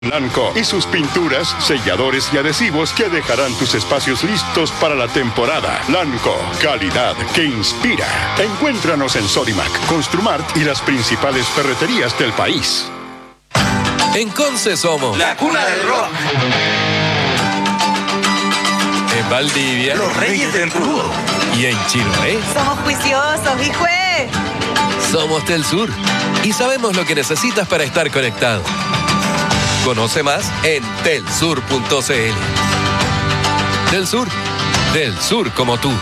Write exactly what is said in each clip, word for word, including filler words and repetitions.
Lanco y sus pinturas, selladores y adhesivos que dejarán tus espacios listos para la temporada. Lanco, calidad que inspira. Encuéntranos en Sodimac, Construmart y las principales ferreterías del país. En Conce somos la cuna del rock. En Valdivia, los reyes del rudo. Y en Chiloé, somos juiciosos, hijue. Somos Tel Sur y sabemos lo que necesitas para estar conectado. Conoce más en telsur punto cl. Del Sur, del sur como tú.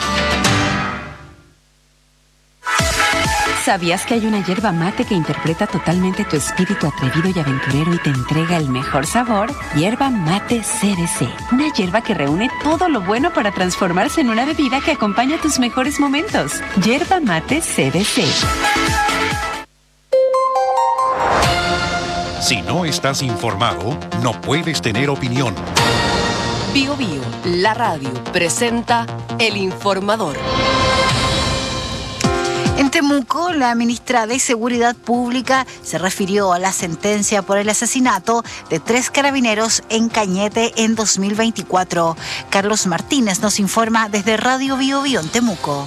¿Sabías que hay una yerba mate que interpreta totalmente tu espíritu atrevido y aventurero y te entrega el mejor sabor? Yerba Mate C D C. Una yerba que reúne todo lo bueno para transformarse en una bebida que acompaña tus mejores momentos. Yerba Mate C D C. Si no estás informado, no puedes tener opinión. Bio Bio, la radio, presenta El Informador. En Temuco, la ministra de Seguridad Pública se refirió a la sentencia por el asesinato de tres carabineros en Cañete en dos mil veinticuatro. Carlos Martínez nos informa desde Radio Bio Bio en Temuco.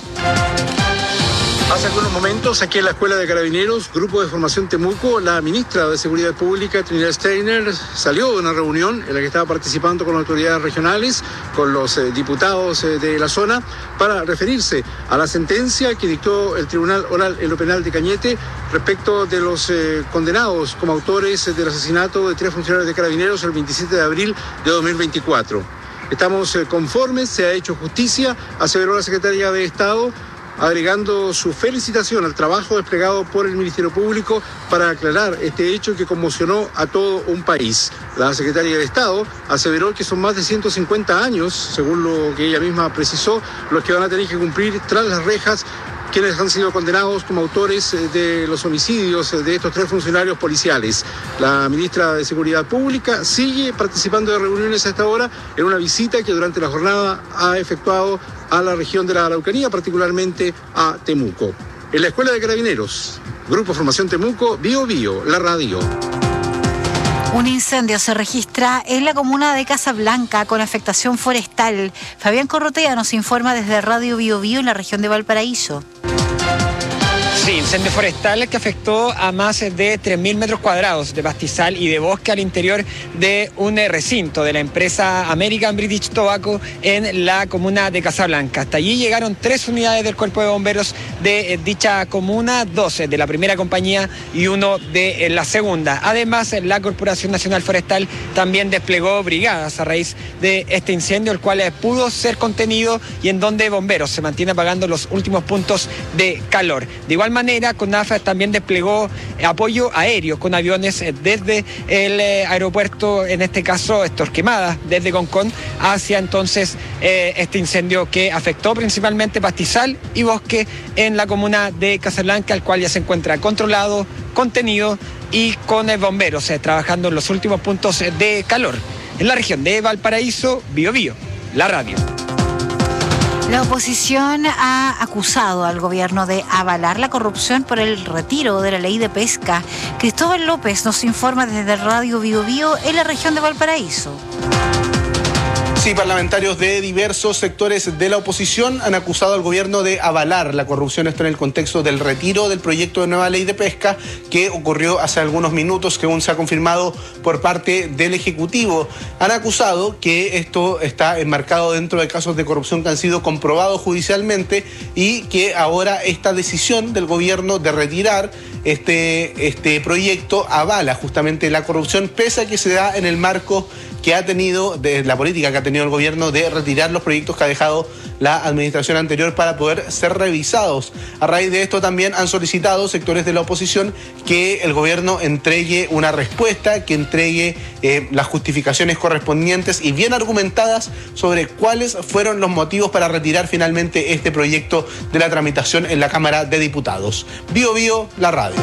Hace algunos momentos, aquí en la Escuela de Carabineros, Grupo de Formación Temuco, la ministra de Seguridad Pública, Trinidad Steiner, salió de una reunión en la que estaba participando con las autoridades regionales, con los eh, diputados eh, de la zona, para referirse a la sentencia que dictó el Tribunal Oral en lo Penal de Cañete respecto de los eh, condenados como autores eh, del asesinato de tres funcionarios de Carabineros el veintisiete de abril de dos mil veinticuatro. Estamos eh, conformes, se ha hecho justicia, aseveró la secretaria de Estado, agregando su felicitación al trabajo desplegado por el Ministerio Público para aclarar este hecho que conmocionó a todo un país. La secretaria de Estado aseveró que son más de ciento cincuenta años, según lo que ella misma precisó, los que van a tener que cumplir tras las rejas quienes han sido condenados como autores de los homicidios de estos tres funcionarios policiales. La ministra de Seguridad Pública sigue participando de reuniones a esta hora en una visita que durante la jornada ha efectuado a la región de la Araucanía, particularmente a Temuco. En la Escuela de Carabineros, Grupo Formación Temuco, Bio Bio, la radio. Un incendio se registra en la comuna de Casablanca con afectación forestal. Fabián Corrotea nos informa desde Radio Bio Bio en la región de Valparaíso. Sí, incendio forestal que afectó a más de tres mil metros cuadrados de pastizal y de bosque al interior de un recinto de la empresa American British Tobacco en la comuna de Casablanca. Hasta allí llegaron tres unidades del Cuerpo de Bomberos de dicha comuna, doce de la primera compañía y uno de la segunda. Además, la Corporación Nacional Forestal también desplegó brigadas a raíz de este incendio, el cual pudo ser contenido y en donde bomberos se mantienen apagando los últimos puntos de calor. De igual manera, CONAF también desplegó apoyo aéreo con aviones desde el aeropuerto, en este caso Torquemada, desde Concón, hacia entonces eh, este incendio que afectó principalmente pastizal y bosque en la comuna de Casablanca, el cual ya se encuentra controlado, contenido y con eh, bomberos eh, trabajando en los últimos puntos de calor. En la región de Valparaíso, Bio Bio, la radio. La oposición ha acusado al gobierno de avalar la corrupción por el retiro de la ley de pesca. Cristóbal López nos informa desde Radio Bio Bio en la región de Valparaíso. Sí, parlamentarios de diversos sectores de la oposición han acusado al gobierno de avalar la corrupción, esto en el contexto del retiro del proyecto de nueva ley de pesca que ocurrió hace algunos minutos, que aún se ha confirmado por parte del Ejecutivo. Han acusado que esto está enmarcado dentro de casos de corrupción que han sido comprobados judicialmente y que ahora esta decisión del gobierno de retirar este, este proyecto avala justamente la corrupción, pese a que se da en el marco que ha tenido, de la política que ha tenido el gobierno de retirar los proyectos que ha dejado la administración anterior para poder ser revisados. A raíz de esto también han solicitado sectores de la oposición que el gobierno entregue una respuesta, que entregue eh, las justificaciones correspondientes y bien argumentadas sobre cuáles fueron los motivos para retirar finalmente este proyecto de la tramitación en la Cámara de Diputados. Bio Bio, la radio.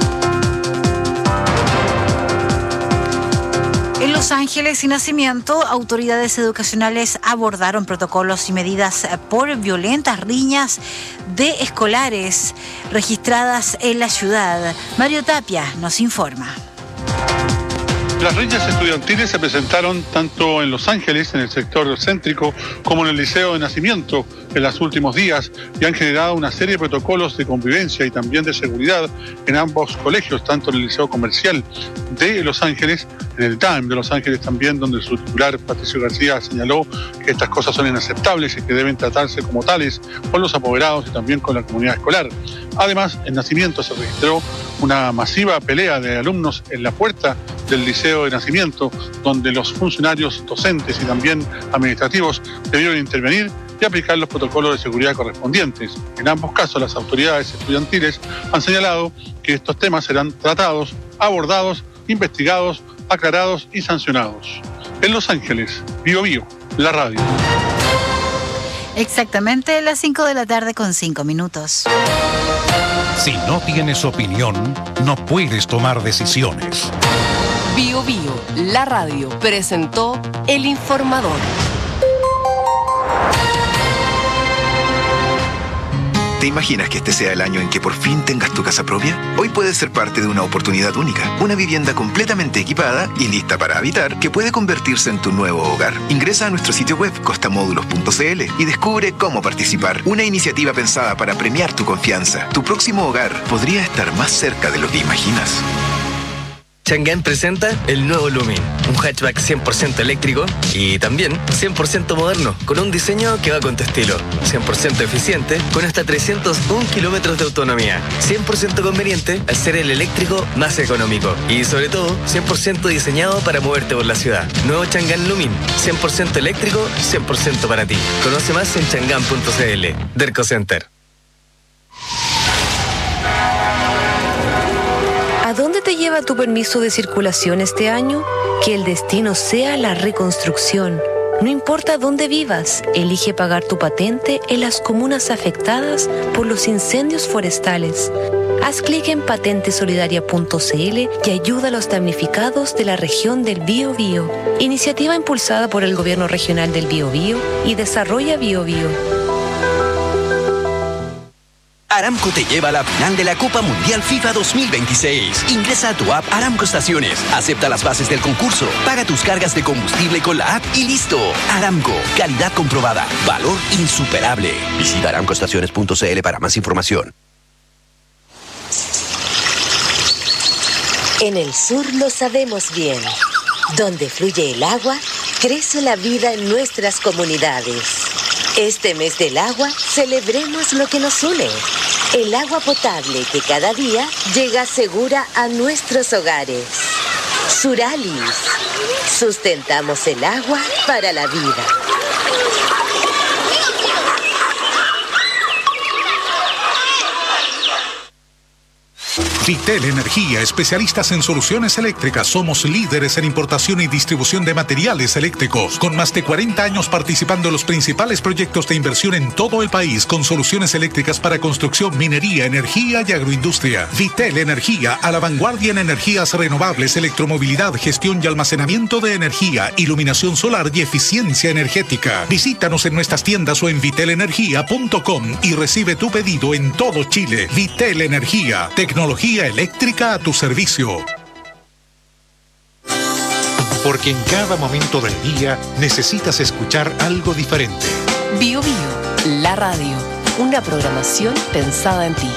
En Los Ángeles y Nacimiento, autoridades educacionales abordaron protocolos y medidas por violentas riñas de escolares registradas en la ciudad. Mario Tapia nos informa. Las riñas estudiantiles se presentaron tanto en Los Ángeles, en el sector céntrico, como en el Liceo de Nacimiento en los últimos días y han generado una serie de protocolos de convivencia y también de seguridad en ambos colegios, tanto en el Liceo Comercial de Los Ángeles, en el D A M de Los Ángeles también, donde su titular Patricio García señaló que estas cosas son inaceptables y que deben tratarse como tales con los apoderados y también con la comunidad escolar. Además, en Nacimiento se registró una masiva pelea de alumnos en la puerta del Liceo de Nacimiento, donde los funcionarios docentes y también administrativos debieron intervenir y aplicar los protocolos de seguridad correspondientes. En ambos casos, las autoridades estudiantiles han señalado que estos temas serán tratados, abordados, investigados, aclarados y sancionados. En Los Ángeles, Bío Bío, la radio. Exactamente las cinco de la tarde con cinco minutos. Si no tienes opinión, no puedes tomar decisiones. Bío Bío, la radio, presentó El Informador. ¿Te imaginas que este sea el año en que por fin tengas tu casa propia? Hoy puedes ser parte de una oportunidad única, una vivienda completamente equipada y lista para habitar que puede convertirse en tu nuevo hogar. Ingresa a nuestro sitio web costamódulos punto c l y descubre cómo participar. Una iniciativa pensada para premiar tu confianza. Tu próximo hogar podría estar más cerca de lo que imaginas. Chang'an presenta el nuevo Lumin, un hatchback cien por ciento eléctrico y también cien por ciento moderno, con un diseño que va con tu estilo, cien por ciento eficiente, con hasta trescientos uno kilómetros de autonomía, cien por ciento conveniente al ser el eléctrico más económico y sobre todo cien por ciento diseñado para moverte por la ciudad. Nuevo Chang'an Lumin, cien por ciento eléctrico, cien por ciento para ti. Conoce más en chang'an punto c l. Derco Center. ¿A dónde te lleva tu permiso de circulación este año? Que el destino sea la reconstrucción. No importa dónde vivas, elige pagar tu patente en las comunas afectadas por los incendios forestales. Haz clic en patente solidaria punto c l y ayuda a los damnificados de la región del Bío Bío. Iniciativa impulsada por el Gobierno Regional del Bío Bío y Desarrolla Bío Bío. Aramco te lleva a la final de la Copa Mundial FIFA dos mil veintiséis. Ingresa a tu app Aramco Estaciones, acepta las bases del concurso, paga tus cargas de combustible con la app y listo. Aramco, calidad comprobada, valor insuperable. Visita aramco estaciones punto c l para más información. En el sur lo sabemos bien. Donde fluye el agua, crece la vida en nuestras comunidades. Este mes del agua, celebremos lo que nos une. El agua potable que cada día llega segura a nuestros hogares. Suralis. Sustentamos el agua para la vida. Vitel Energía, especialistas en soluciones eléctricas. Somos líderes en importación y distribución de materiales eléctricos, con más de cuarenta años participando en los principales proyectos de inversión en todo el país, con soluciones eléctricas para construcción, minería, energía y agroindustria. Vitel Energía, a la vanguardia en energías renovables, electromovilidad, gestión y almacenamiento de energía, iluminación solar y eficiencia energética. Visítanos en nuestras tiendas o en vitel energía punto com y recibe tu pedido en todo Chile. Vitel Energía, tecnología eléctrica a tu servicio. Porque en cada momento del día necesitas escuchar algo diferente. Bío Bío, la radio, una programación pensada en ti.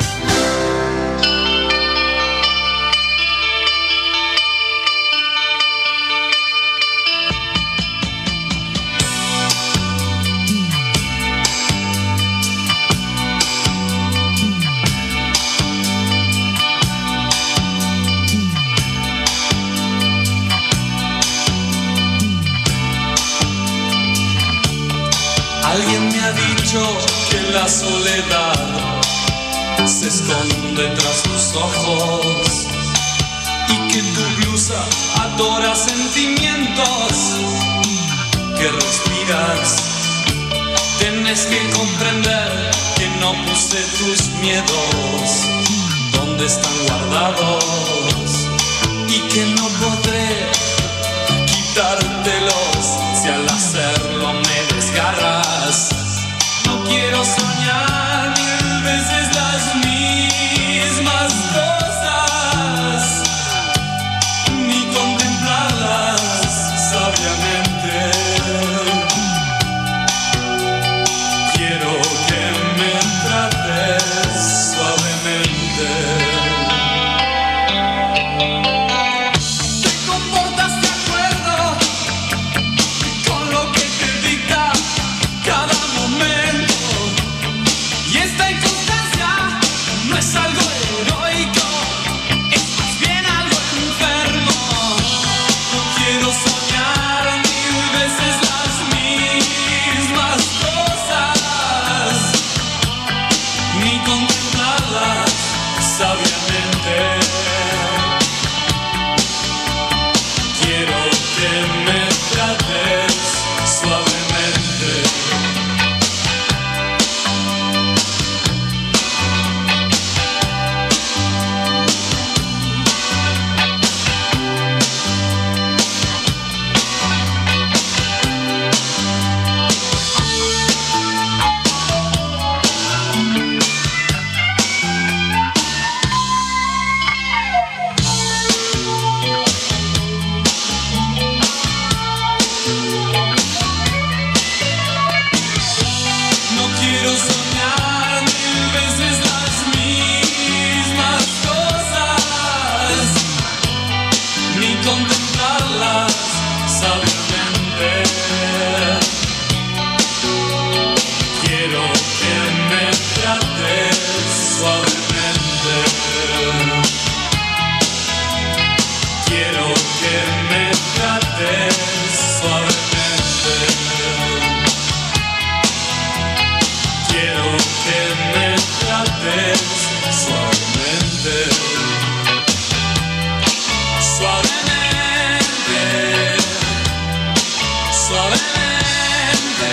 Alguien me ha dicho que la soledad se esconde tras tus ojos y que tu blusa adora sentimientos que respiras. Tienes que comprender que no puse tus miedos donde están guardados y que no podré quitártelos si al hacerlo me desgarras. No quiero soñar mil veces las mismas cosas, ni contemplar quiero soñar mil veces las mismas cosas, ni contemplarlas sabiamente. Quiero que me trates suavemente. No quiero soñar mil veces las mismas cosas, ni contemplarlas sabiamente. Quiero que me trates suavemente. Quiero que me trates suavemente. Quiero que me trates suavemente. Suavemente. Suavemente.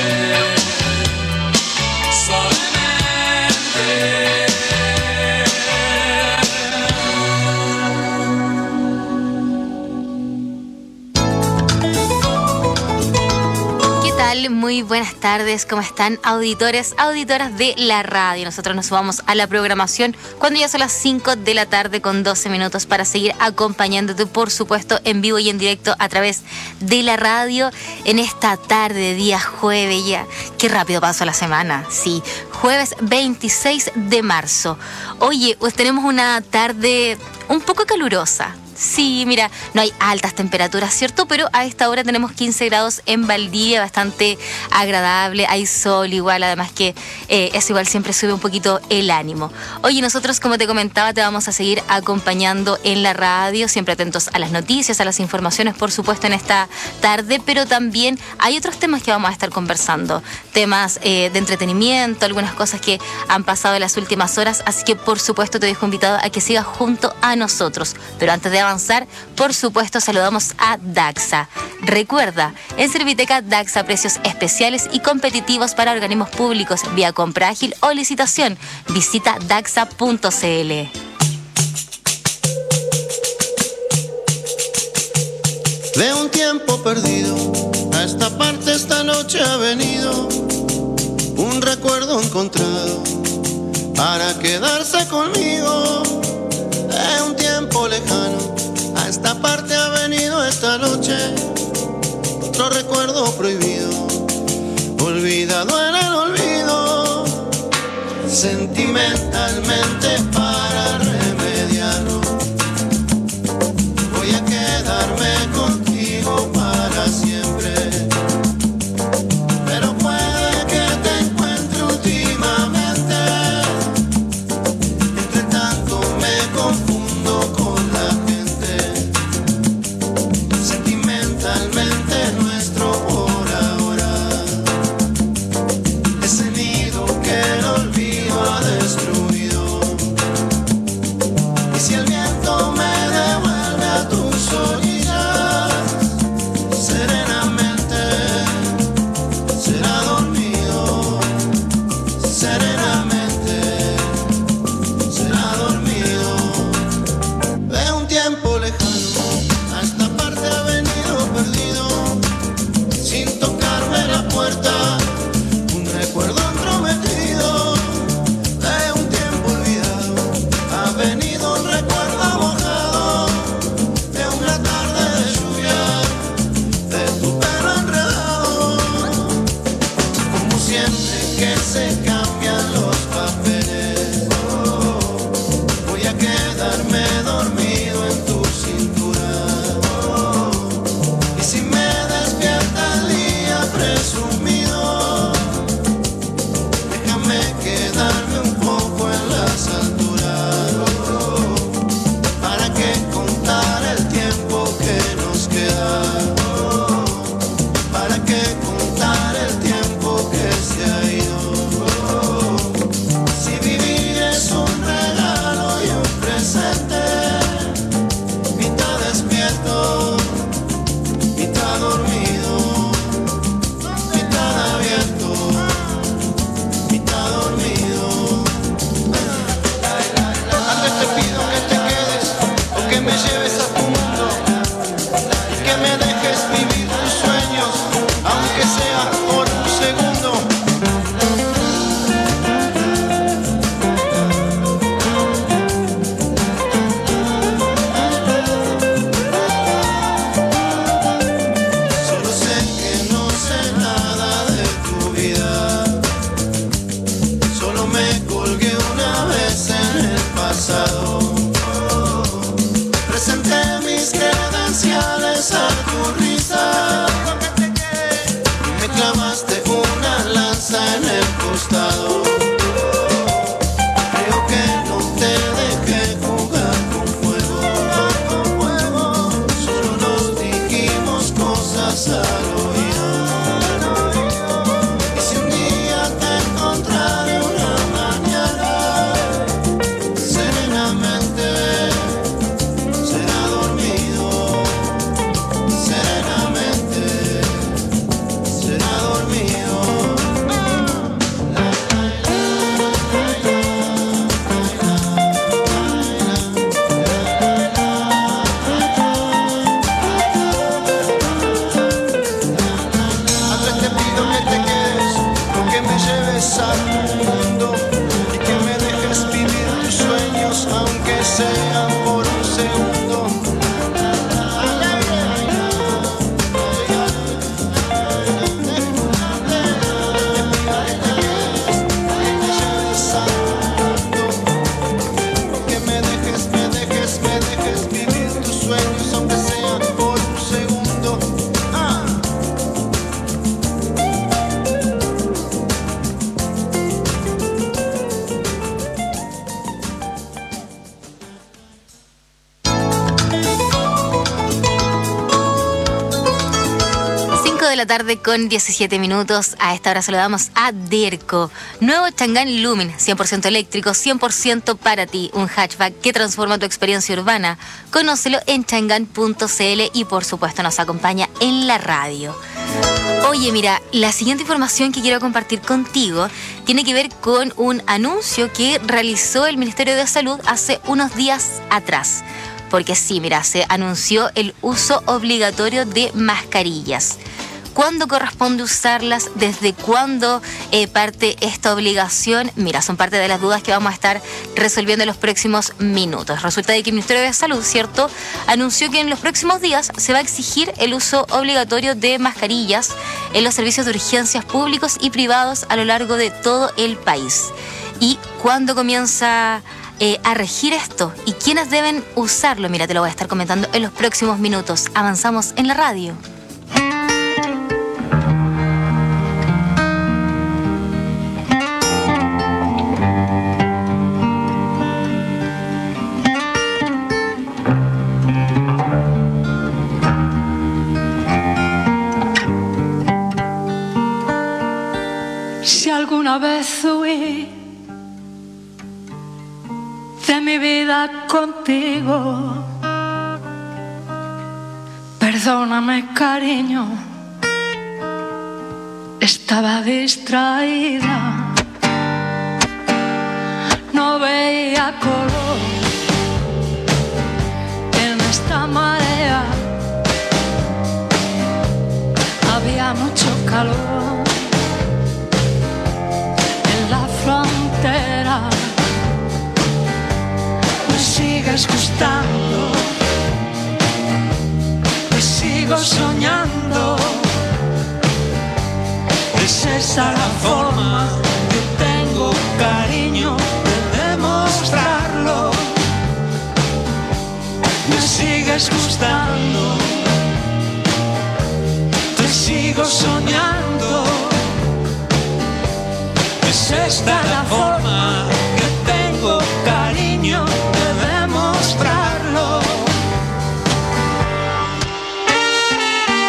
¿Qué tal? Muy buenas tardes, ¿cómo están auditores, auditoras de la radio? Nosotros nos vamos a la programación cuando ya son las cinco de la tarde con doce minutos para seguir acompañándote, por supuesto, en vivo y en directo a través de la radio en esta tarde de día jueves ya. Qué rápido pasó la semana, sí, jueves veintiséis de marzo. Oye, pues tenemos una tarde un poco calurosa. Sí, mira, no hay altas temperaturas, ¿cierto? Pero a esta hora tenemos quince grados en Valdivia, bastante agradable, hay sol igual, además que eh, eso igual siempre sube un poquito el ánimo. Oye, nosotros, como te comentaba, te vamos a seguir acompañando en la radio, siempre atentos a las noticias, a las informaciones, por supuesto, en esta tarde, pero también hay otros temas que vamos a estar conversando, temas eh, de entretenimiento, algunas cosas que han pasado en las últimas horas, así que, por supuesto, te dejo invitado a que sigas junto a nosotros. Pero antes de avanzar, por supuesto, saludamos a Daxa. Recuerda, en Serviteca Daxa, precios especiales y competitivos para organismos públicos vía compra ágil o licitación. Visita daxa punto cl. De un tiempo perdido, a esta parte esta noche ha venido un recuerdo encontrado para quedarse conmigo. De un tiempo lejano, a esta parte ha venido esta noche otro recuerdo prohibido, olvidado en el olvido, sentimentalmente para remediarlo. Voy a quedarme contigo para siempre, pero puede que te encuentre últimamente. Entre tanto me confundo con la gente, sentimentalmente nuestro por ahora, ese nido que el olvido ha destruido. ¿Para qué contar el tiempo que se ha ido? Si vivir es un regalo y un presente, mitad despierto, mitad dormido, mitad abierto, mitad dormido. Antes te pido que te quedes o que me lleves a tu mundo y que me dejes vivir tus sueños, aunque sea por un segundo. Solo sé que no sé nada de tu vida, solo me colgué una vez en el pasado. Presenté mis credenciales a tu risa y me clavaste una lanza en el costado. Creo que no te dejé jugar con fuego, con fuego. Solo nos dijimos cosas al oído. Y si un día te encontraré una mañana, serenamente será dormido, serenamente será dormido. Antes te pido que te quedes o que me lleves a tu mundo y que me dejes vivir tus sueños, aunque sean por un segundo. Que me dejes, me dejes, me dejes vivir tus sueños, aunque sean por un segundo. Ah. cinco de la tarde con diecisiete minutos. A esta hora saludamos a Derco. Nuevo Chang'an Lumin, cien por ciento eléctrico, cien por ciento para ti. Un hatchback que transforma tu experiencia urbana. Conócelo en chang'an punto c l y por supuesto nos acompaña en la radio. Oye, mira, la siguiente información que quiero compartir contigo tiene que ver con un anuncio que realizó el Ministerio de Salud hace unos días atrás. Porque sí, mira, se anunció el uso obligatorio de mascarillas. ¿Cuándo corresponde usarlas? ¿Desde cuándo eh, parte esta obligación? Mira, son parte de las dudas que vamos a estar resolviendo en los próximos minutos. Resulta de que el Ministerio de Salud, ¿cierto?, anunció que en los próximos días se va a exigir el uso obligatorio de mascarillas en los servicios de urgencias públicos y privados a lo largo de todo el país. ¿Y cuándo comienza eh, a regir esto? ¿Y quiénes deben usarlo? Mira, te lo voy a estar comentando en los próximos minutos. Avanzamos en la radio. Si alguna vez huí de mi vida contigo, perdóname, cariño, estaba distraída, no veía color en esta marea, había mucho calor la frontera. Me sigues gustando, me sigo soñando. Es esa la forma que tengo, cariño, de demostrarlo. Me sigues gustando, te sigo soñando. Es esta la forma que tengo, cariño, de demostrarlo.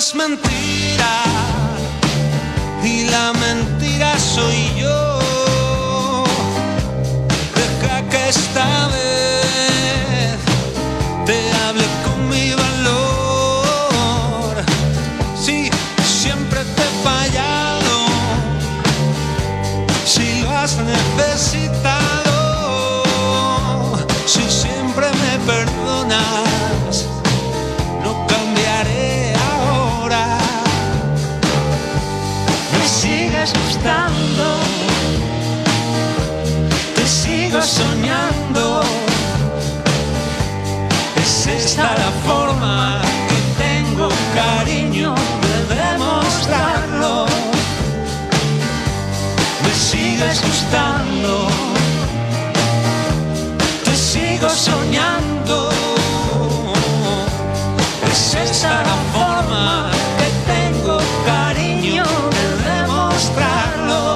es mentira y la mentira soy yo. Deja que esta vez te hable con mi valor. Si siempre te he fallado, si lo has necesitado, si siempre me perdonas, no cambiaré ahora. Me sigues gustando, te sigo soñando. Es esta la forma que tengo, cariño, de demostrarlo. Me sigues gustando, te sigo soñando. Es esta la forma que tengo, cariño, de demostrarlo.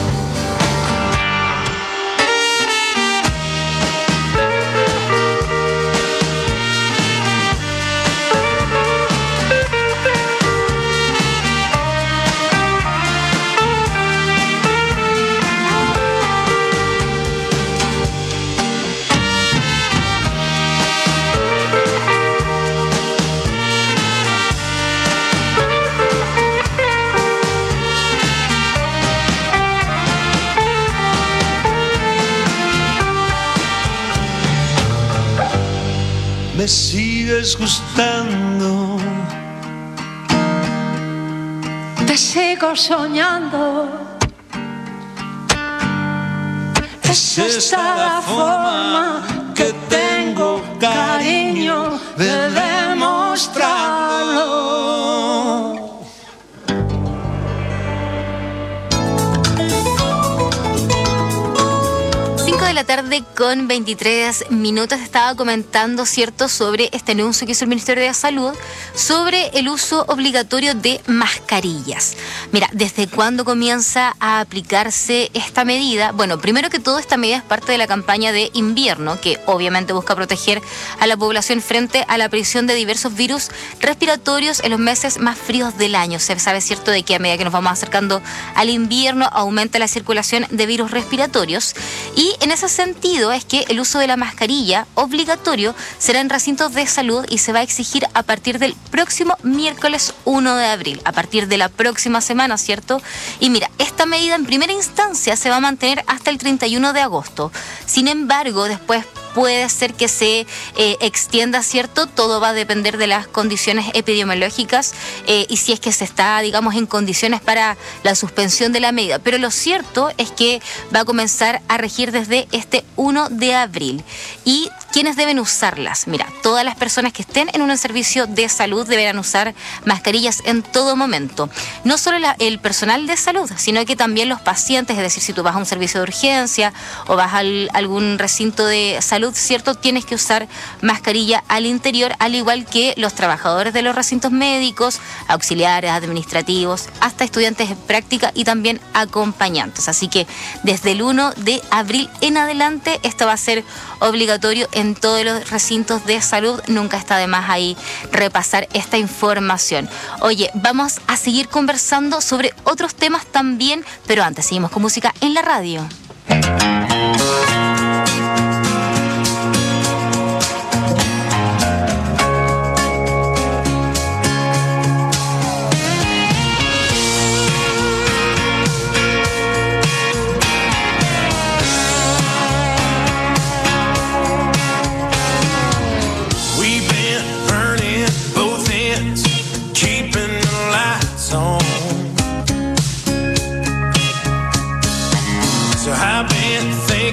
Me sigues gustando, te sigo soñando. Es esta la forma que tengo, cariño, de demostrarlo. De la tarde con veintitrés minutos. Estaba comentando, ¿cierto?, sobre este anuncio que hizo el Ministerio de Salud sobre el uso obligatorio de mascarillas. Mira, ¿desde cuándo comienza a aplicarse esta medida? Bueno, primero que todo, esta medida es parte de la campaña de invierno, que obviamente busca proteger a la población frente a la aparición de diversos virus respiratorios en los meses más fríos del año. Se sabe, ¿cierto?, de que a medida que nos vamos acercando al invierno aumenta la circulación de virus respiratorios, y en ese sentido es que el uso de la mascarilla obligatorio será en recintos de salud y se va a exigir a partir del próximo miércoles uno de abril, a partir de la próxima semana, ¿cierto? Y mira, esta medida en primera instancia se va a mantener hasta el treinta y uno de agosto. Sin embargo, después puede ser que se eh, extienda, ¿cierto? Todo va a depender de las condiciones epidemiológicas eh, y si es que se está, digamos, en condiciones para la suspensión de la medida. Pero lo cierto es que va a comenzar a regir desde este uno de abril. ¿Y quiénes deben usarlas? Mira, todas las personas que estén en un servicio de salud deberán usar mascarillas en todo momento. No solo la, el personal de salud, sino que también los pacientes, es decir, si tú vas a un servicio de urgencia o vas a algún recinto de salud, ¿cierto?, tienes que usar mascarilla al interior, al igual que los trabajadores de los recintos médicos, auxiliares, administrativos, hasta estudiantes de práctica y también acompañantes. Así que desde el uno de abril en adelante esto va a ser obligatorio en todos los recintos de salud. Nunca está de más ahí repasar esta información. Oye, vamos a seguir conversando sobre otros temas también, pero antes seguimos con música en la radio. So I've been thinking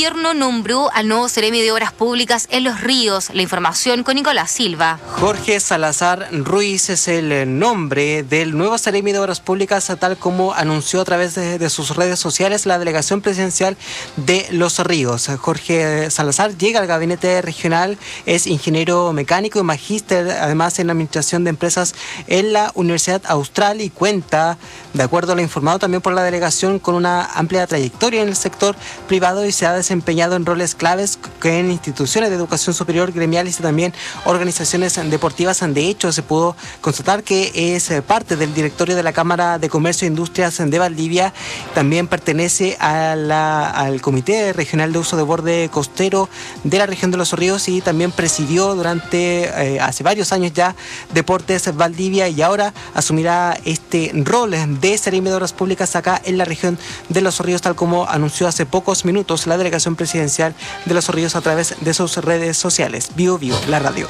gobierno nombró al nuevo Seremi de Obras Públicas en Los Ríos. La información con Nicolás Silva. Jorge Salazar Ruiz es el nombre del nuevo Seremi de Obras Públicas, tal como anunció a través de, de sus redes sociales la delegación presidencial de Los Ríos. Jorge Salazar llega al gabinete regional, es ingeniero mecánico y magíster además en administración de empresas en la Universidad Austral y cuenta, de acuerdo a lo informado también por la delegación, con una amplia trayectoria en el sector privado y se ha desempeñado en roles claves en instituciones de educación superior, gremiales y también organizaciones deportivas. De hecho, se pudo constatar que es parte del directorio de la Cámara de Comercio e Industrias de Valdivia. También pertenece a la, al Comité Regional de Uso de Borde Costero de la región de Los Ríos y también presidió durante eh, hace varios años ya Deportes Valdivia y ahora asumirá este rol de Seremi de Obras Públicas acá en la región de Los Ríos, tal como anunció hace pocos minutos la delegación presidencial de Los Ríos a través de sus redes sociales. Bio Bio, la radio.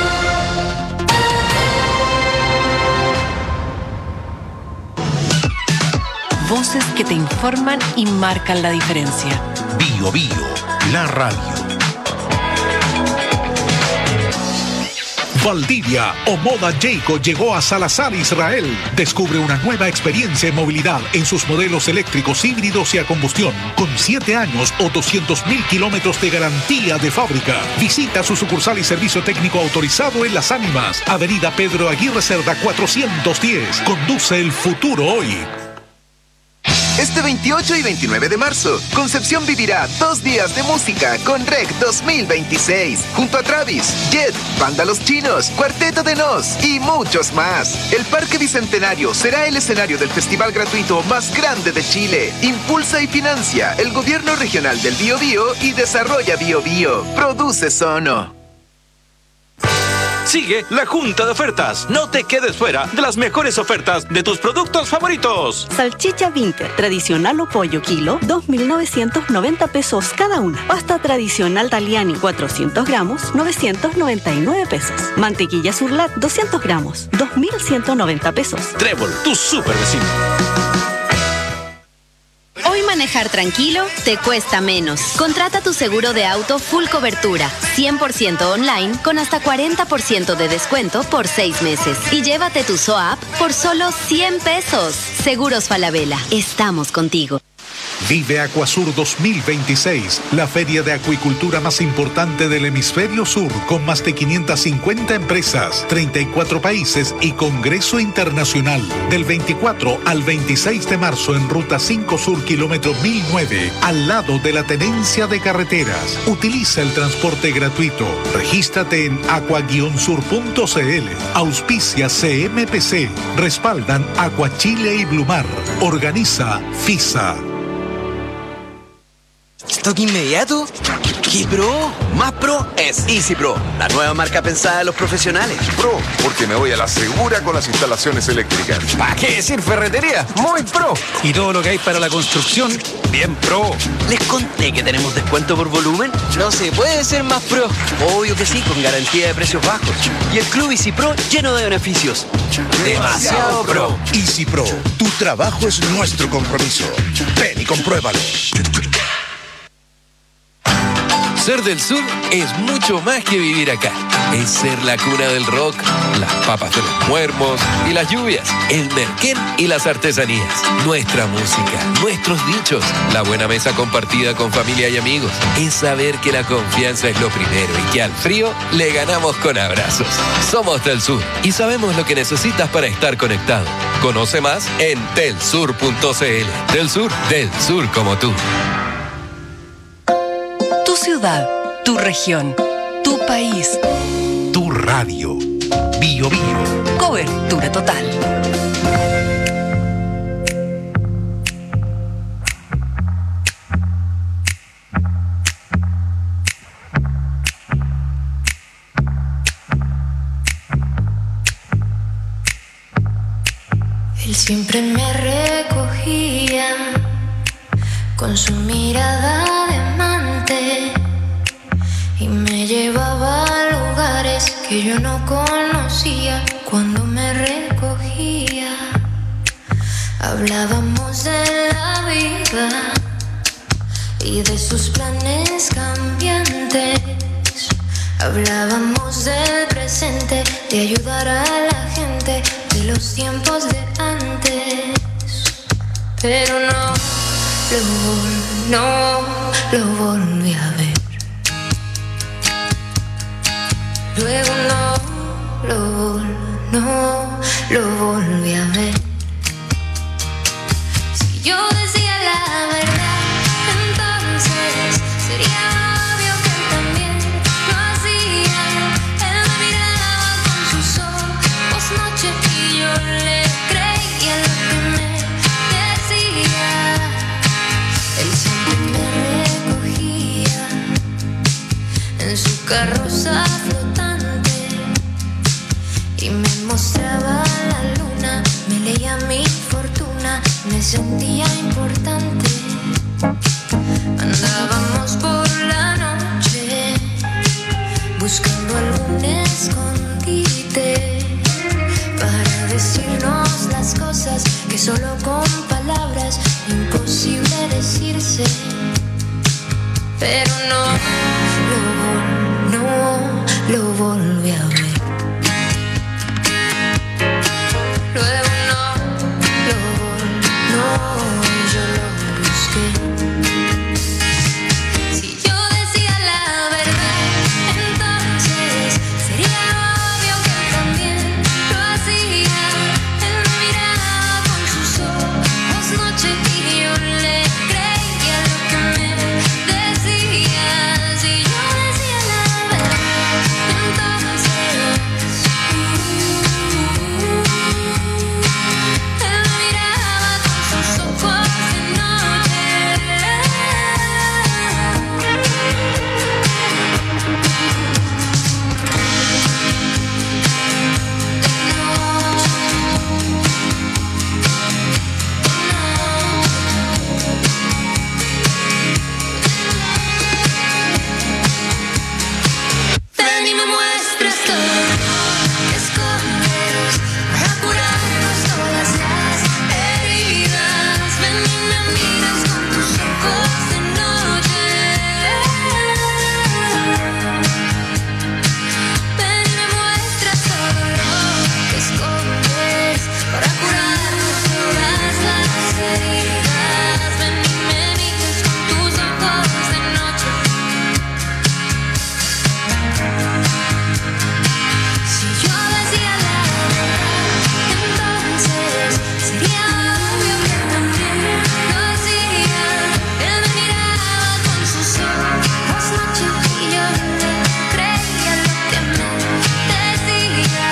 Voces que te informan y marcan la diferencia. Bio Bio, la radio. Valdivia o Moda Jayco llegó a Salazar, Israel. Descubre una nueva experiencia en movilidad en sus modelos eléctricos, híbridos y a combustión, con siete años o doscientos mil kilómetros de garantía de fábrica. Visita su sucursal y servicio técnico autorizado en Las Ánimas, Avenida Pedro Aguirre Cerda cuatrocientos diez. Conduce el futuro hoy. Este veintiocho y veintinueve de marzo, Concepción vivirá dos días de música con R E C dos mil veintiséis, junto a Travis, Jet, Banda Los Chinos, Cuarteto de Nos y muchos más. El Parque Bicentenario será el escenario del festival gratuito más grande de Chile. Impulsa y financia el Gobierno Regional del Biobío y desarrolla Biobío. Produce Sono. Sigue la Junta de Ofertas. No te quedes fuera de las mejores ofertas de tus productos favoritos. Salchicha Vinter, tradicional o pollo kilo, dos mil novecientos noventa pesos cada una. Pasta tradicional Taliani, cuatrocientos gramos, novecientos noventa y nueve pesos. Mantequilla Surlat, doscientos gramos, dos mil ciento noventa pesos. Trébol, tu super vecino. Hoy manejar tranquilo te cuesta menos. Contrata tu seguro de auto full cobertura, cien por ciento online, con hasta cuarenta por ciento de descuento por seis meses. Y llévate tu S O A P por solo cien pesos. Seguros Falabella, estamos contigo. Vive Acuasur dos mil veintiséis, la feria de acuicultura más importante del hemisferio sur, con más de quinientas cincuenta empresas, treinta y cuatro países y congreso internacional. Del veinticuatro al veintiséis de marzo en Ruta cinco Sur, kilómetro mil nueve, al lado de la Tenencia de Carreteras. Utiliza el transporte gratuito. Regístrate en aqua guion sur punto c l. Auspicia C M P C. Respaldan Acuachile y Blumar. Organiza FISA. ¿Stock inmediato? ¿Qué pro? Más pro es Easy Pro, la nueva marca pensada en los profesionales. Pro, porque me voy a la segura con las instalaciones eléctricas. ¿Para qué decir ferretería? Muy pro. Y todo lo que hay para la construcción, bien pro. ¿Les conté que tenemos descuento por volumen? No se puede ser más pro. Obvio que sí, con garantía de precios bajos. Y el Club Easy Pro lleno de beneficios. Demasiado pro. Easy Pro, tu trabajo es nuestro compromiso. Ven y compruébalo. Ser del sur es mucho más que vivir acá. Es ser la cuna del rock, las papas de los muermos y las lluvias, el merquén y las artesanías, nuestra música, nuestros dichos, la buena mesa compartida con familia y amigos. Es saber que la confianza es lo primero y que al frío le ganamos con abrazos. Somos del sur y sabemos lo que necesitas para estar conectado. Conoce más en telsur punto c l. Del sur, del sur como tú. Tu ciudad, tu región, tu país. Tu radio. Bio Bio. Cobertura total. Él siempre me recogía con su mirada de amante y me llevaba a lugares que yo no conocía. Cuando me recogía, hablábamos de la vida y de sus planes cambiantes. Hablábamos del presente, de ayudar a la gente, de los tiempos de antes. Pero no lo, vol- no lo volví a ver. Luego no lo, vol- no lo volví a ver. Si yo decía la verdad, entonces sería obvio que él también lo hacía. Él me miraba con sus ojos noche y yo le creía lo que me decía. Él siempre me recogía en su carroza flotante y me mostraba la luna, me leía mi fortuna, me sentía importante. Andábamos por la noche buscando algún escondite para decirnos las cosas que solo con palabras imposible decirse. Pero no lo, no lo volví a ver. Luego no lo vol- no, yo lo busqué. Si yo decía la verdad, entonces sería obvio que él también lo hacía. Él me miraba con sus ojos noche y yo le creía lo que me decía. Si yo decía la verdad, entonces ven y me muestras todo que escondes para curarnos todas las heridas. Ven y me miras con tus ojos de noche. Ven y me muestras todo lo que escondes para curarnos todas las heridas. Ven y me miras con tus ojos de noche. Si yo decía la verdad, entonces sería obvio que también lo hacía. Él me miraba con sus ojos noche y yo le creía lo que me decía.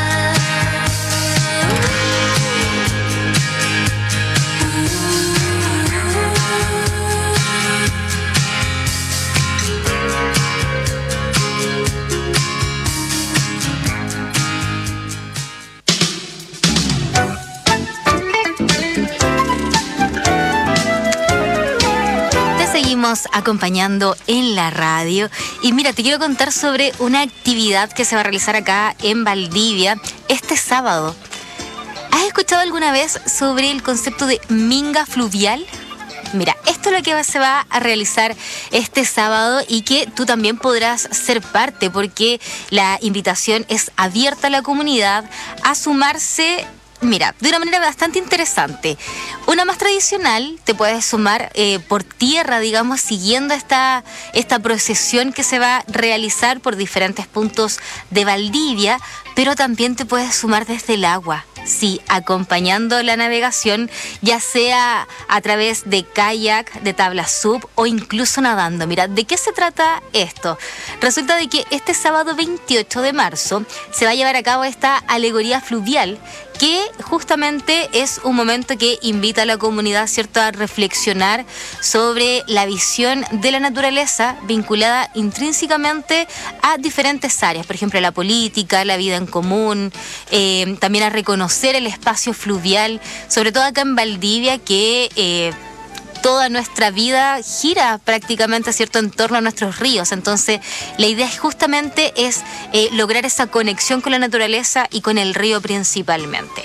Te seguimos acompañando en la radio y mira, te quiero contar sobre una actividad que se va a realizar acá en Valdivia este sábado. ¿Has escuchado alguna vez sobre el concepto de minga fluvial? Mira, esto es lo que se va a realizar este sábado y que tú también podrás ser parte porque la invitación es abierta a la comunidad a sumarse. Mira, de una manera bastante interesante. Una más tradicional, te puedes sumar eh, por tierra, digamos, siguiendo esta, esta procesión que se va a realizar por diferentes puntos de Valdivia, pero también te puedes sumar desde el agua. Sí, acompañando la navegación, ya sea a través de kayak, de tabla sub o incluso nadando. Mira, ¿de qué se trata esto? Resulta de que este sábado veintiocho de marzo se va a llevar a cabo esta alegoría fluvial, que justamente es un momento que invita a la comunidad, ¿cierto?, a reflexionar sobre la visión de la naturaleza vinculada intrínsecamente a diferentes áreas, por ejemplo, la política, la vida en común, eh, también a reconocer el espacio fluvial, sobre todo acá en Valdivia, que eh, toda nuestra vida gira prácticamente, ¿cierto?, en torno a nuestros ríos. Entonces, la idea justamente es eh, lograr esa conexión con la naturaleza y con el río principalmente.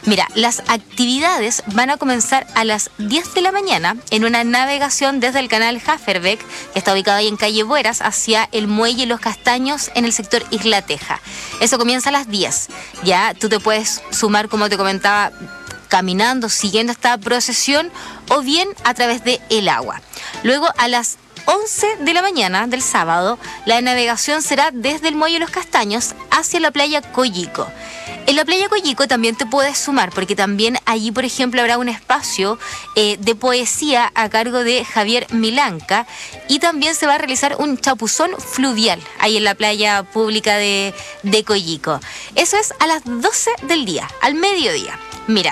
Mira, las actividades van a comenzar a las diez de la mañana en una navegación desde el canal Haferbeck, que está ubicado ahí en calle Bueras, hacia el muelle Los Castaños en el sector Isla Teja. Eso comienza a las diez. Ya tú te puedes sumar, como te comentaba, caminando, siguiendo esta procesión, o bien a través de el agua. Luego, a las once de la mañana del sábado, la navegación será desde el muelle Los Castaños hacia la playa Coyico. En la playa Coyico también te puedes sumar, porque también allí, por ejemplo, habrá un espacio eh, de poesía a cargo de Javier Milanca, y también se va a realizar un chapuzón fluvial ahí en la playa pública de, de Coyico. Eso es a las doce del día, al mediodía. Mira,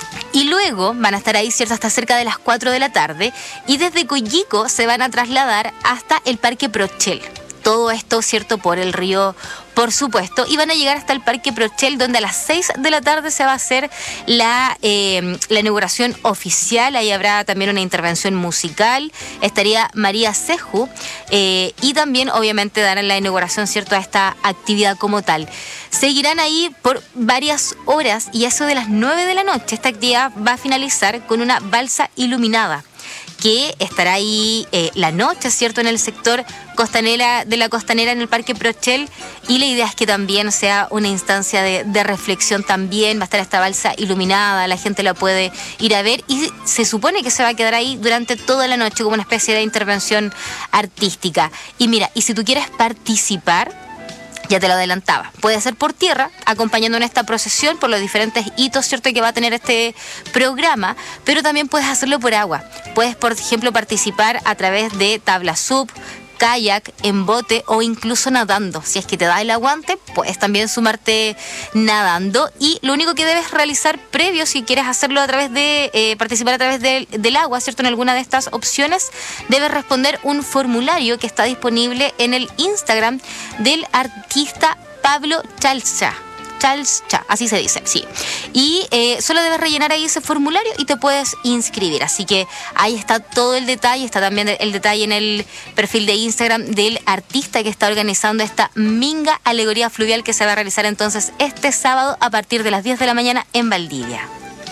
y luego van a estar ahí, ¿cierto?, hasta cerca de las cuatro de la tarde, y desde Coyico se van a trasladar hasta el Parque Prochel. Todo esto, ¿cierto?, por el río, por supuesto, y van a llegar hasta el Parque Prochel, donde a las seis de la tarde se va a hacer la, eh, la inauguración oficial. Ahí habrá también una intervención musical, estaría María Ceju, eh, y también obviamente darán la inauguración, ¿cierto?, a esta actividad como tal. Seguirán ahí por varias horas, y a eso de las nueve de la noche esta actividad va a finalizar con una balsa iluminada, que estará ahí eh, la noche, ¿cierto?, en el sector costanera de la costanera en el Parque Prochel, y la idea es que también sea una instancia de, de reflexión también. Va a estar esta balsa iluminada, la gente la puede ir a ver, y se supone que se va a quedar ahí durante toda la noche como una especie de intervención artística. Y mira, y si tú quieres participar, ya te lo adelantaba, puede ser por tierra, acompañando en esta procesión por los diferentes hitos, ¿cierto?, que va a tener este programa, pero también puedes hacerlo por agua. Puedes, por ejemplo, participar a través de tabla sub, kayak, en bote o incluso nadando. Si es que te da el aguante, puedes también sumarte nadando, y lo único que debes realizar previo, si quieres hacerlo a través de eh, participar a través de, del agua, ¿cierto?, en alguna de estas opciones, debes responder un formulario que está disponible en el Instagram del artista Pablo Chalcha. Chalcha, así se dice, sí. Y eh, solo debes rellenar ahí ese formulario y te puedes inscribir. Así que ahí está todo el detalle. Está también el detalle en el perfil de Instagram del artista que está organizando esta Minga Alegoría Fluvial, que se va a realizar entonces este sábado a partir de las diez de la mañana en Valdivia.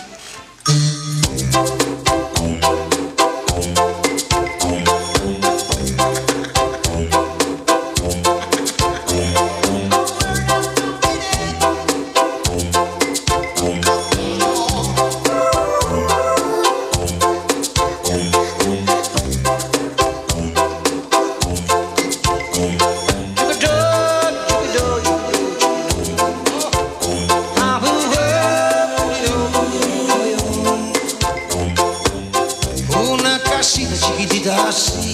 Así,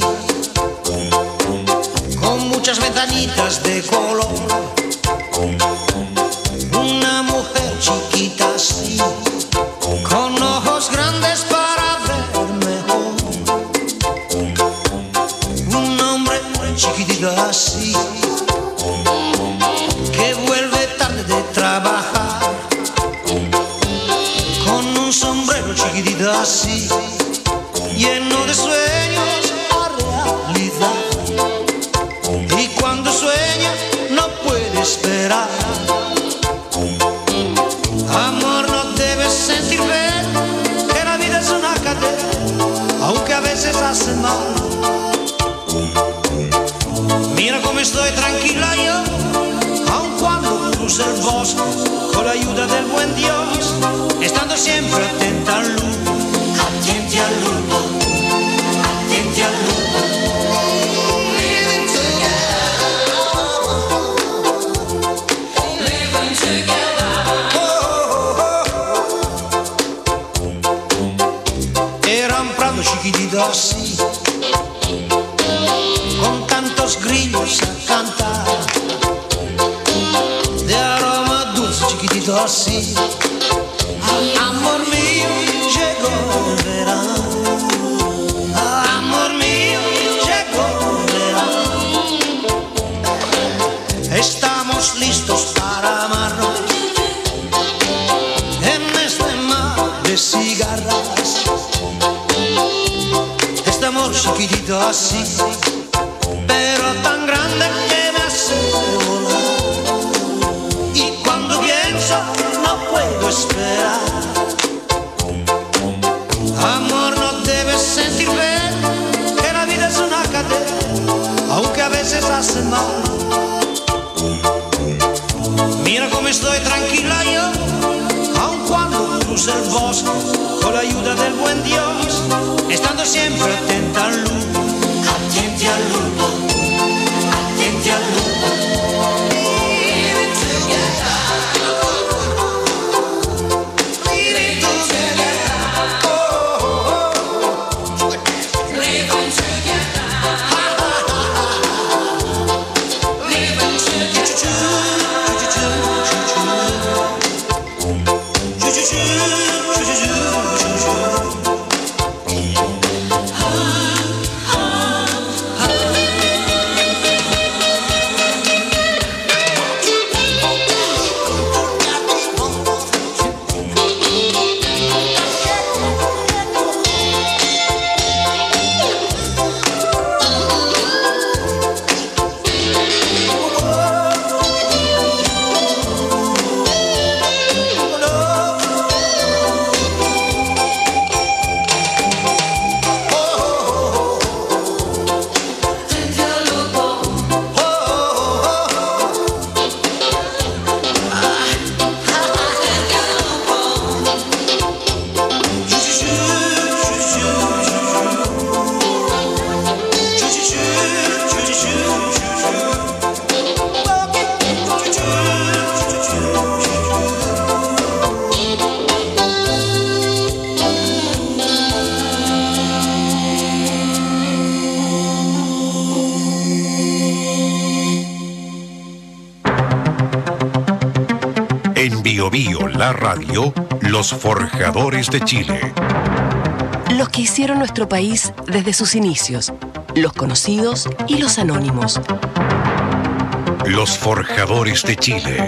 con muchas ventanitas de color, una mujer chiquita así, con ojos grandes para ver mejor, un hombre chiquitito así, que vuelve tarde de trabajar, con un sombrero chiquitito así, lleno de sueños a realidad, y cuando sueña no puede esperar. Amor, no debes sentir ver que la vida es una cadena, aunque a veces hace mal. Mira cómo estoy tranquila yo, aun cuando cruce el bosque, con la ayuda del buen Dios, estando siempre atenta al luz. Atenti al lupo, attenti al lupo. Living together, living together. Oh, oh, oh. Era un prado chiquitito así, con tantos grillos a cantar, de aroma dulce chiquitito así. Amor mío, llegó el verano. Amor mío, llegó el verano. Estamos listos para amarnos en este mar de cigarras. Este amor chiquitito así, pero tan grande que me hace volar. Y cuando pienso no puedo esperar. come sto tranquilla io, aun quando cruzo il bosco con l'aiuto del buen Dios, e stando sempre attenta al lupo, attenti al lupo, attenti al lupo. La radio, los forjadores de Chile. Los que hicieron nuestro país desde sus inicios, los conocidos y los anónimos. Los forjadores de Chile.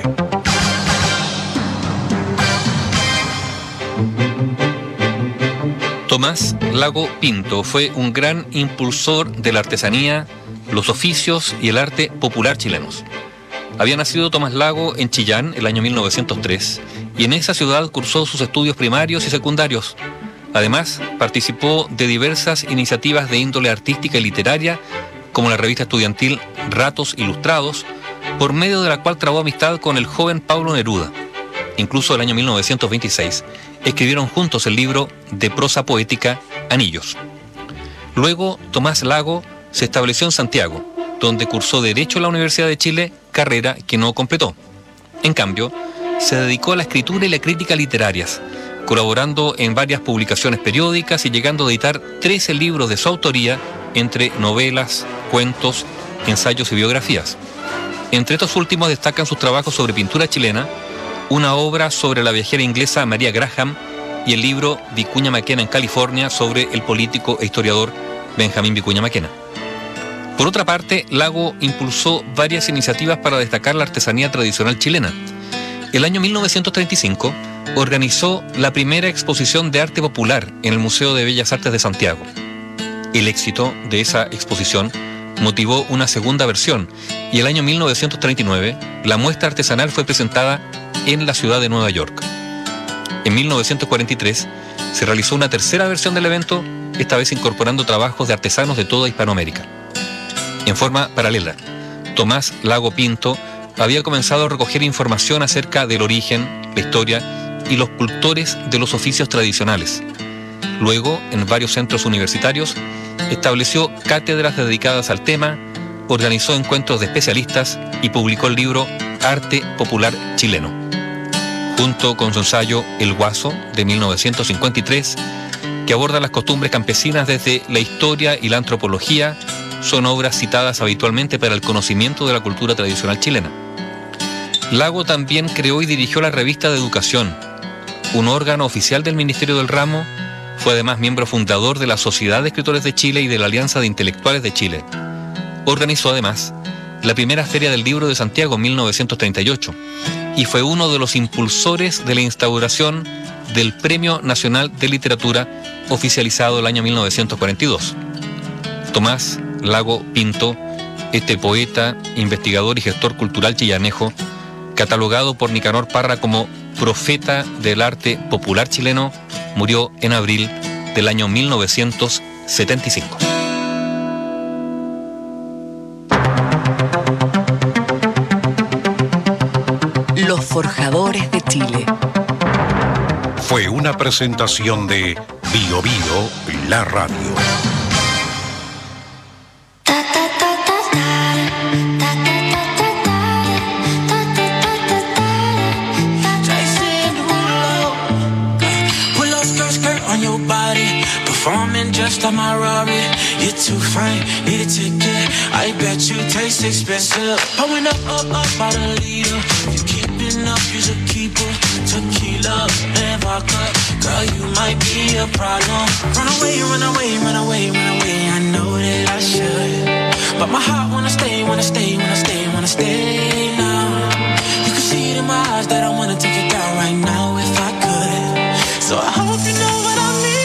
Tomás Lago Pinto fue un gran impulsor de la artesanía, los oficios y el arte popular chilenos. Había nacido Tomás Lago en Chillán el año mil novecientos tres y en esa ciudad cursó sus estudios primarios y secundarios. Además, participó de diversas iniciativas de índole artística y literaria, como la revista estudiantil Ratos Ilustrados, por medio de la cual trabó amistad con el joven Pablo Neruda. Incluso el año mil novecientos veintiséis escribieron juntos el libro de prosa poética Anillos. Luego, Tomás Lago se estableció en Santiago, donde cursó Derecho en la Universidad de Chile, carrera que no completó. En cambio, se dedicó a la escritura y la crítica literarias, colaborando en varias publicaciones periódicas y llegando a editar trece libros de su autoría, entre novelas, cuentos, ensayos y biografías. Entre estos últimos destacan sus trabajos sobre pintura chilena, una obra sobre la viajera inglesa María Graham y el libro Vicuña Maquena en California sobre el político e historiador Benjamín Vicuña Maquena. Por otra parte, Lago impulsó varias iniciativas para destacar la artesanía tradicional chilena. El año mil novecientos treinta y cinco organizó la primera exposición de arte popular en el Museo de Bellas Artes de Santiago. El éxito de esa exposición motivó una segunda versión y el año mil novecientos treinta y nueve la muestra artesanal fue presentada en la ciudad de Nueva York. En mil novecientos cuarenta y tres se realizó una tercera versión del evento, esta vez incorporando trabajos de artesanos de toda Hispanoamérica. En forma paralela, Tomás Lago Pinto había comenzado a recoger información acerca del origen, la historia y los cultores de los oficios tradicionales. Luego, en varios centros universitarios, estableció cátedras dedicadas al tema, organizó encuentros de especialistas y publicó el libro Arte Popular Chileno. Junto con su ensayo El Guaso, de mil novecientos cincuenta y tres, que aborda las costumbres campesinas desde la historia y la antropología, son obras citadas habitualmente para el conocimiento de la cultura tradicional chilena. Lago también creó y dirigió la revista de Educación, un órgano oficial del Ministerio del Ramo. Fue además miembro fundador de la Sociedad de Escritores de Chile y de la Alianza de Intelectuales de Chile. Organizó además la primera Feria del Libro de Santiago en mil novecientos treinta y ocho y fue uno de los impulsores de la instauración del Premio Nacional de Literatura, oficializado el año mil novecientos cuarenta y dos. Tomás Lago Pinto, este poeta, investigador y gestor cultural chillanejo, catalogado por Nicanor Parra como profeta del arte popular chileno, murió en abril del año mil novecientos setenta y cinco. Los forjadores sabores de Chile. Fue una presentación de Bio Bio, la radio. Performing just on my Rari. You're too fine, need a ticket. I bet you taste expensive. Pouring up, up, up by the leader. You keeping up, you's a keeper. Tequila and vodka. Girl, you might be a problem. Run away, run away, run away, run away. I know that I should, but my heart wanna stay, wanna stay, wanna stay, wanna stay now. You can see it in my eyes that I wanna take it down right now if I could. So I hope you know what I mean.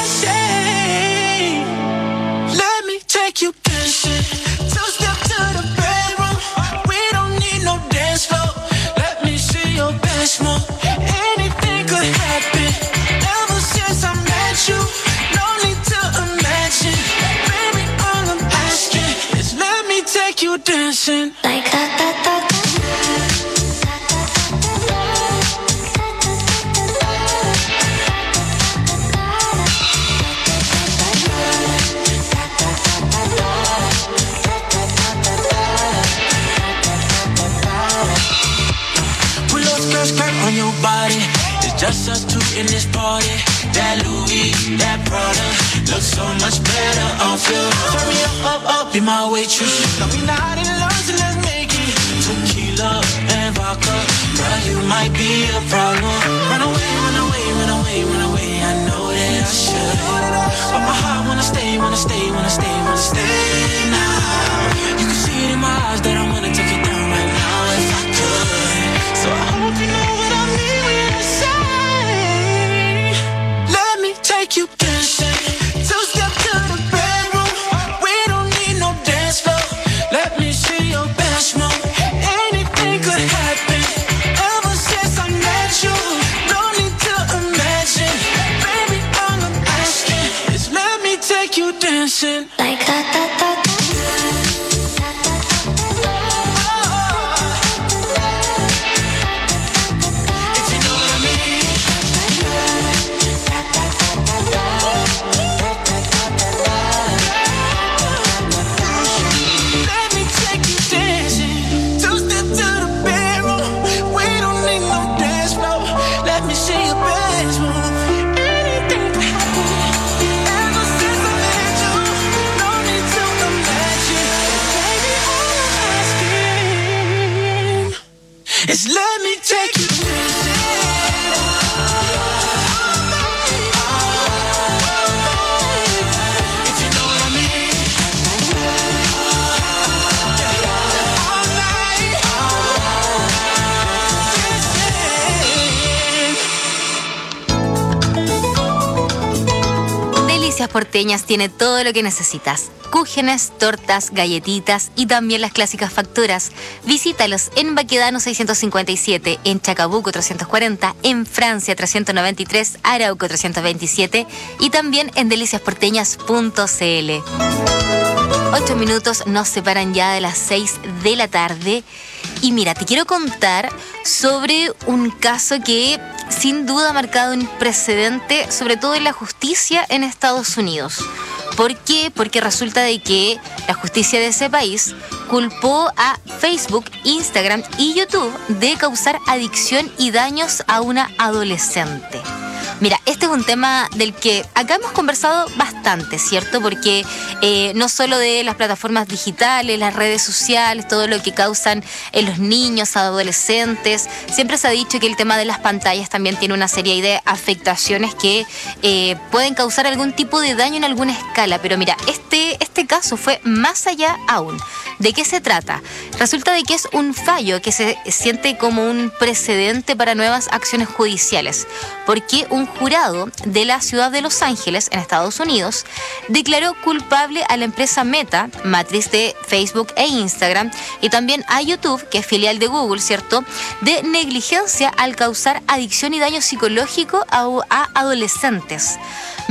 Take you dancing, two step to the bedroom. We don't need no dance floor. Let me see your best move. Anything could happen. Ever since I met you, no need to imagine. Baby, all I'm asking is let me take you dancing like that, that, that. Skirt on your body, it's just us two in this party. That Louis, that Prada, looks so much better on you. Turn me up, up, up, be my waitress. Tell me not in love, so let's make it. Tequila and vodka, girl, you might be a problem. Run away, run away, run away, run away. I know that I should, but my heart wanna stay, wanna stay, wanna stay, wanna stay now. You can see it in my eyes that I wanna take it down right now if I could. So I hope you know what I mean when I say, let me take you dancing. Two step to the bedroom. We don't need no dance floor. Let me see your best move. Anything could happen. Ever since I met you, no need to imagine. Baby, all I'm asking is let me take you dancing like that, that, that. It's let me take you dancing. If you know what I mean. All night. Delicias Porteñas tiene todo lo que necesitas. Cúgenes, tortas, galletitas y también las clásicas facturas. Visítalos en Baquedano seiscientos cincuenta y siete, en Chacabuco trescientos cuarenta, en Francia trescientos noventa y tres, Arauco trescientos veintisiete y también en delicias porteñas punto c l. Ocho minutos nos separan ya de las seis de la tarde. Y mira, te quiero contar sobre un caso que sin duda ha marcado un precedente, sobre todo en la justicia en Estados Unidos. ¿Por qué? Porque resulta de que la justicia de ese país culpó a Facebook, Instagram y YouTube de causar adicción y daños a una adolescente. Mira, este es un tema del que acá hemos conversado bastante, ¿cierto? Porque eh, no solo de las plataformas digitales, las redes sociales, todo lo que causan en los niños, adolescentes, siempre se ha dicho que el tema de las pantallas también tiene una serie de afectaciones que eh, pueden causar algún tipo de daño en alguna escala. Pero mira, este, este caso fue más allá aún. ¿De qué se trata? Resulta de que es un fallo que se siente como un precedente para nuevas acciones judiciales, porque un jurado de la ciudad de Los Ángeles, en Estados Unidos, declaró culpable a la empresa Meta, matriz de Facebook e Instagram, y también a YouTube, que es filial de Google, ¿cierto?, de negligencia al causar adicción y daño psicológico a, a adolescentes. Mira,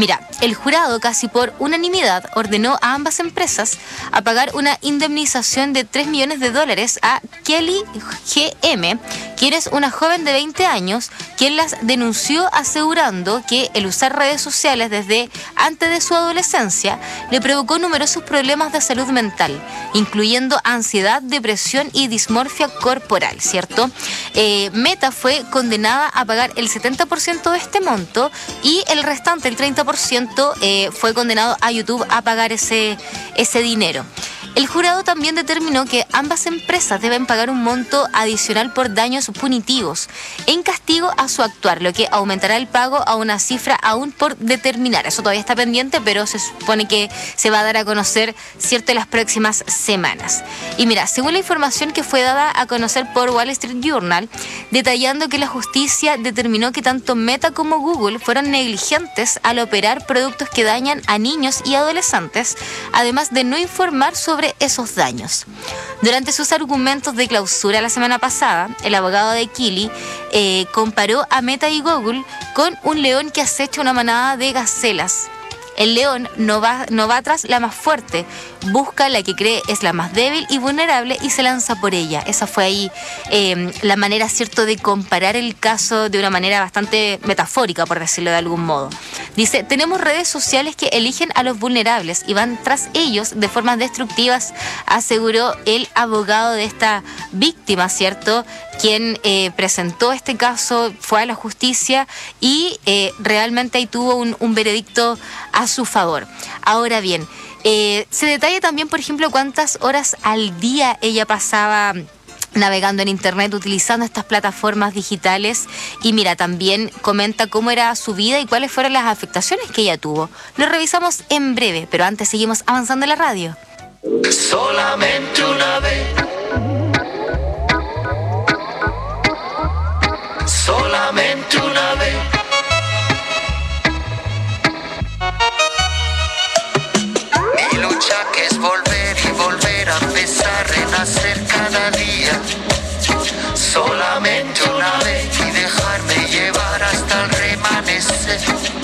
el jurado, casi por unanimidad, ordenó a ambas empresas a pagar una indemnización de tres millones de dólares a Kelly G M, quien es una joven de veinte años, quien las denunció asegurando que el usar redes sociales desde antes de su adolescencia le provocó numerosos problemas de salud mental, incluyendo ansiedad, depresión y dismorfia corporal, ¿cierto? Eh, Meta fue condenada a pagar el setenta por ciento de este monto y el restante, el treinta por ciento, eh, fue condenado a YouTube a pagar ese, ese dinero. El jurado también determinó que ambas empresas deben pagar un monto adicional por daños punitivos en castigo a su actuar, lo que aumentará el pago a una cifra aún por determinar. Eso todavía está pendiente, pero se supone que se va a dar a conocer, cierto, en las próximas semanas. Y mira, según la información que fue dada a conocer por Wall Street Journal, detallando que la justicia determinó que tanto Meta como Google fueron negligentes al operar productos que dañan a niños y adolescentes, además de no informar sobre esos daños. Durante sus argumentos de clausura la semana pasada, el abogado de Kelly eh, comparó a Meta y Google con un león que acecha una manada de gacelas. El león no va, no va tras la más fuerte, busca la que cree es la más débil y vulnerable y se lanza por ella. Esa fue ahí eh, la manera, cierto, de comparar el caso de una manera bastante metafórica, por decirlo de algún modo. Dice, tenemos redes sociales que eligen a los vulnerables y van tras ellos de formas destructivas, aseguró el abogado de esta víctima, ¿cierto?, quien eh, presentó este caso, fue a la justicia y eh, realmente ahí tuvo un, un veredicto a su favor. Ahora bien, eh, se detalla también, por ejemplo, cuántas horas al día ella pasaba navegando en internet, utilizando estas plataformas digitales, y mira, también comenta cómo era su vida y cuáles fueron las afectaciones que ella tuvo. Lo revisamos en breve, pero antes seguimos avanzando en la radio. Solamente una vez. Solamente una vez. Mi lucha que es volver y volver a empezar, renacer cada día. Solamente una vez y dejarme llevar hasta el remanecer.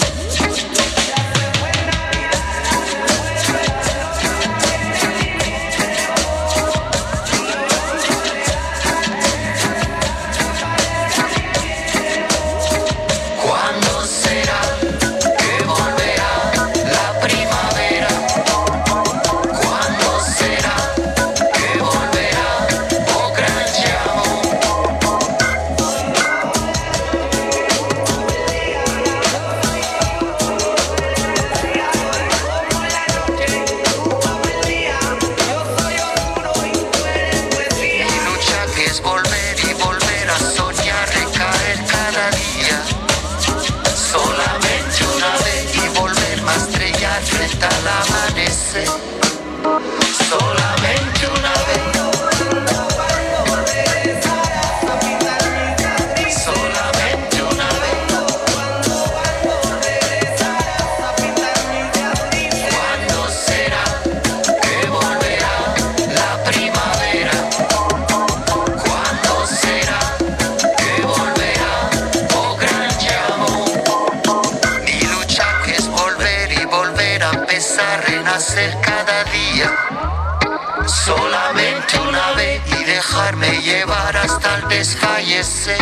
Solamente una vez y dejarme llevar hasta el desfallecer.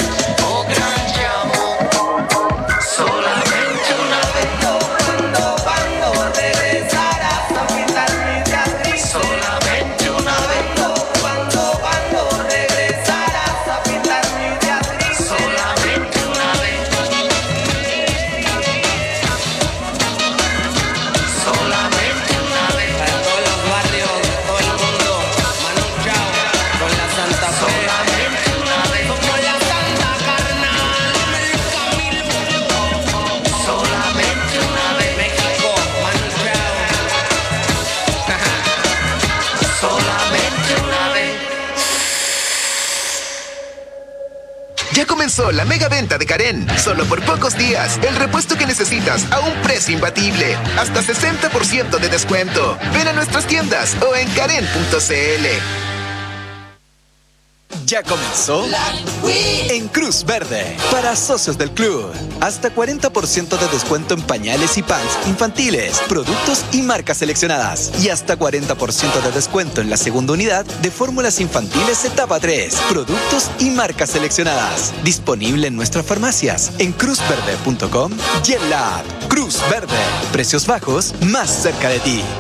Solamente una vez. comenzó la mega venta de Karen. Solo por pocos días, el repuesto que necesitas a un precio imbatible. Hasta sesenta por ciento de descuento. Ven a nuestras tiendas o en karen punto c l. Ya comenzó en Cruz Verde para socios del club. Hasta cuarenta por ciento de descuento en pañales y pants infantiles, productos y marcas seleccionadas. Y hasta cuarenta por ciento de descuento en la segunda unidad de fórmulas infantiles etapa tres, productos y marcas seleccionadas. Disponible en nuestras farmacias en cruz verde punto com y en la app Cruz Verde. Precios bajos más cerca de ti.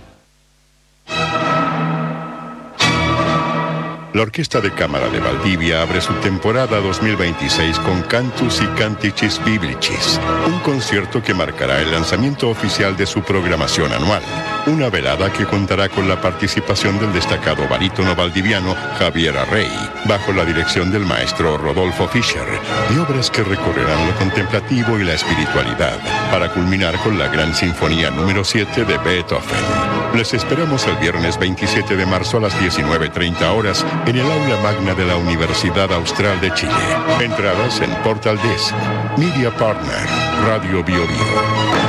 La Orquesta de Cámara de Valdivia abre su temporada dos mil veintiséis con Cantus y Canticis Biblicis, un concierto que marcará el lanzamiento oficial de su programación anual. Una velada que contará con la participación del destacado barítono valdiviano Javier Arrey, bajo la dirección del maestro Rodolfo Fischer, y obras que recorrerán lo contemplativo y la espiritualidad, para culminar con la Gran Sinfonía número siete de Beethoven. Les esperamos el viernes veintisiete de marzo a las diecinueve treinta horas en el aula magna de la Universidad Austral de Chile. Entradas en Portal Disc, Media Partner, Radio Bio Bio.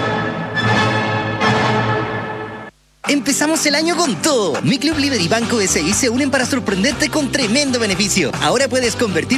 Empezamos el año con todo. Mi Club Libre y Banco S I se unen para sorprenderte con tremendo beneficio. Ahora puedes convertir